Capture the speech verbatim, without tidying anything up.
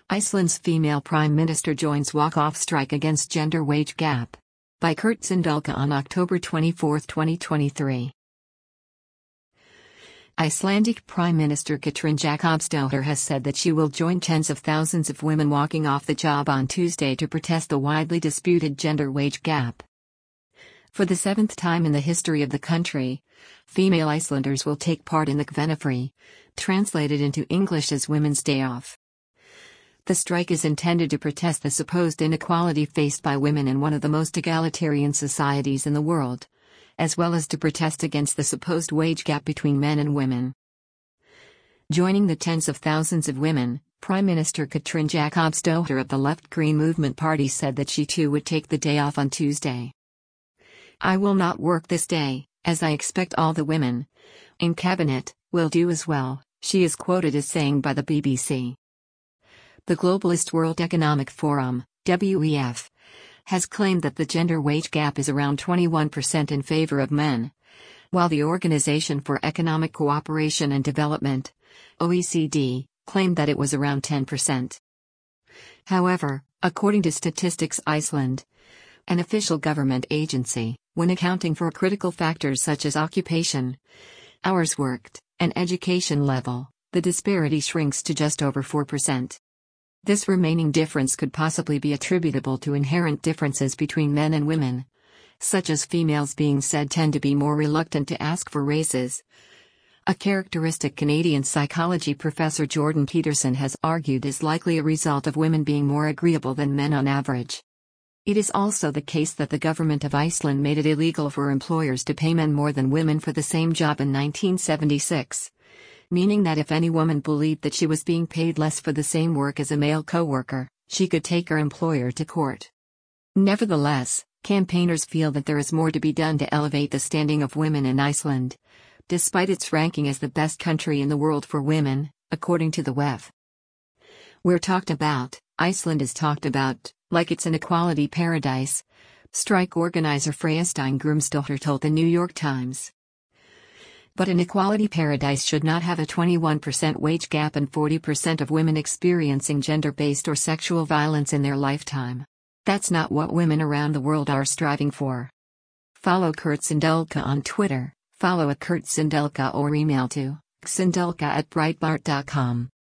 Iceland's female prime minister joins walk-off strike against gender wage gap. By Kurt Sindulka on October twenty-fourth, twenty twenty-three. Icelandic Prime Minister Katrín Jakobsdóttir has said that she will join tens of thousands of women walking off the job on Tuesday to protest the widely disputed gender wage gap. For the seventh time in the history of the country, female Icelanders will take part in the Kvennafrí, translated into English as Women's Day Off. The strike is intended to protest the supposed inequality faced by women in one of the most egalitarian societies in the world, as well as to protest against the supposed wage gap between men and women. Joining the tens of thousands of women, Prime Minister Katrín Jakobsdóttir of the Left Green Movement Party said that she too would take the day off on Tuesday. "I will not work this day, as I expect all the women in cabinet will do as well," she is quoted as saying by the B B C. The globalist World Economic Forum, W E F, has claimed that the gender wage gap is around twenty-one percent in favor of men, while the Organization for Economic Cooperation and Development, O E C D, claimed that it was around ten percent. However, according to Statistics Iceland, an official government agency, when accounting for critical factors such as occupation, hours worked, and education level, the disparity shrinks to just over four percent. This remaining difference could possibly be attributable to inherent differences between men and women, such as females being said tend to be more reluctant to ask for raises. A characteristic Canadian psychology professor Jordan Peterson has argued is likely a result of women being more agreeable than men on average. It is also the case that the government of Iceland made it illegal for employers to pay men more than women for the same job in nineteen seventy-six. Meaning that if any woman believed that she was being paid less for the same work as a male co-worker, she could take her employer to court. Nevertheless, campaigners feel that there is more to be done to elevate the standing of women in Iceland, despite its ranking as the best country in the world for women, according to the W E F. "We're talked about, Iceland is talked about, like it's an equality paradise," strike organizer Freystein Grimsdóttir told the New York Times. But an equality paradise should not have a twenty-one percent wage gap and forty percent of women experiencing gender-based or sexual violence in their lifetime. That's not what women around the world are striving for. Follow Kurt Sindulka on Twitter, follow at Kurt Sindulka or email to sindulka at breitbart dot com.